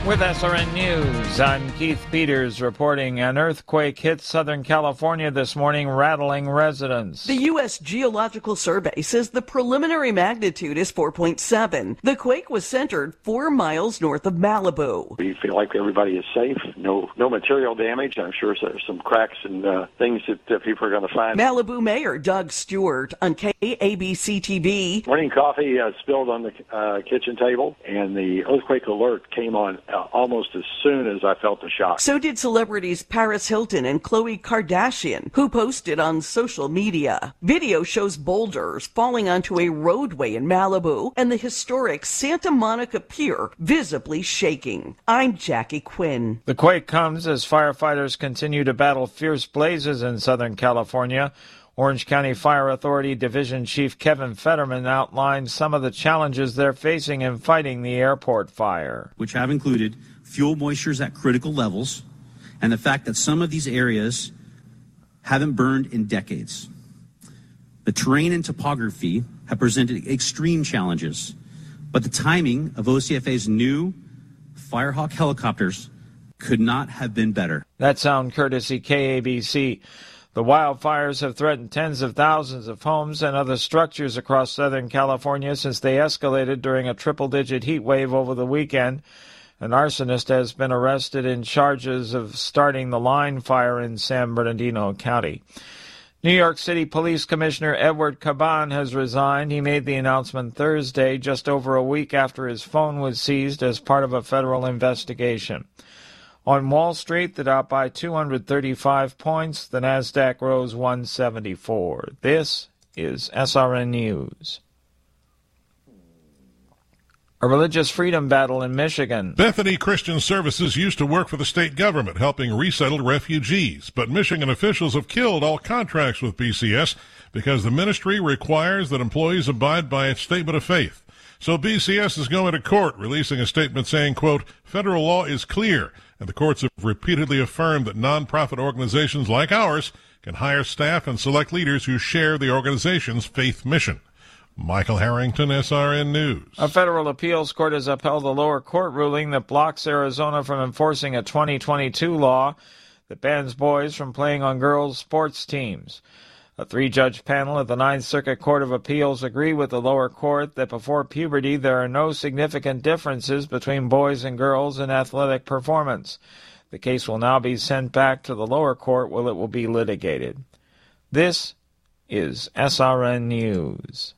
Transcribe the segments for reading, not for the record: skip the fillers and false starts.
With SRN News, I'm Keith Peters reporting an earthquake hit Southern California this morning, rattling residents. The U.S. Geological Survey says the preliminary magnitude is 4.7. The quake was centered 4 miles north of Malibu. We feel like everybody is safe. No material damage. I'm sure there's some cracks and things that people are going to find. Malibu Mayor Doug Stewart on KABC TV. Morning coffee spilled on the kitchen table, and the earthquake alert came on almost as soon as I felt the shock. So did celebrities Paris Hilton and Khloe Kardashian, who posted on social media. Video shows boulders falling onto a roadway in Malibu and the historic Santa Monica Pier visibly shaking. I'm Jackie Quinn. The quake comes as firefighters continue to battle fierce blazes in Southern California. Orange County Fire Authority Division Chief Kevin Fetterman outlined some of the challenges they're facing in fighting the airport fire, which have included fuel moistures at critical levels and the fact that some of these areas haven't burned in decades. The terrain and topography have presented extreme challenges, but the timing of OCFA's new Firehawk helicopters could not have been better. That sound courtesy KABC. The wildfires have threatened tens of thousands of homes and other structures across Southern California since they escalated during a triple-digit heat wave over the weekend. An arsonist has been arrested in charges of starting the line fire in San Bernardino County. New York City Police Commissioner Edward Caban has resigned. He made the announcement Thursday, just over a week after his phone was seized as part of a federal investigation. On Wall Street, the Dow by 235 points. The Nasdaq rose 174. This is SRN News. A religious freedom battle in Michigan. Bethany Christian Services used to work for the state government, helping resettle refugees. But Michigan officials have killed all contracts with BCS because the ministry requires that employees abide by its statement of faith. So BCS is going to court, releasing a statement saying, quote, federal law is clear, and the courts have repeatedly affirmed that nonprofit organizations like ours can hire staff and select leaders who share the organization's faith mission. Michael Harrington, SRN News. A federal appeals court has upheld a lower court ruling that blocks Arizona from enforcing a 2022 law that bans boys from playing on girls' sports teams. A 3-judge panel at the Ninth Circuit Court of Appeals agreed with the lower court that before puberty there are no significant differences between boys and girls in athletic performance. The case will now be sent back to the lower court where it will be litigated. This is SRN News.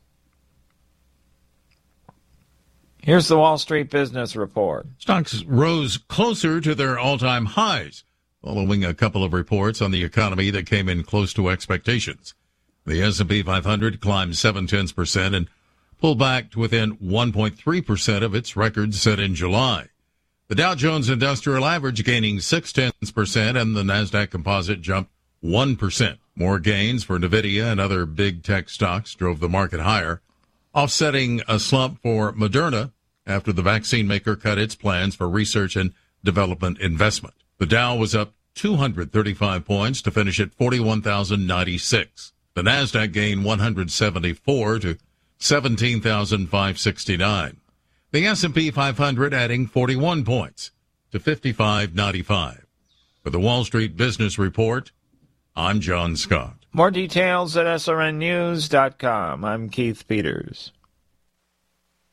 Here's the Wall Street Business Report. Stocks rose closer to their all-time highs, following a couple of reports on the economy that came in close to expectations. The S&P 500 climbed 0.7% and pulled back to within 1.3% of its record set in July. The Dow Jones Industrial Average gaining 0.6%, and the Nasdaq Composite jumped 1%. More gains for NVIDIA and other big tech stocks drove the market higher, offsetting a slump for Moderna after the vaccine maker cut its plans for research and development investment. The Dow was up 235 points to finish at 41,096. The Nasdaq gained 174 to 17,569. The S&P 500 adding 41 points to 5595. For the Wall Street Business Report, I'm John Scott. More details at srnnews.com. I'm Keith Peters.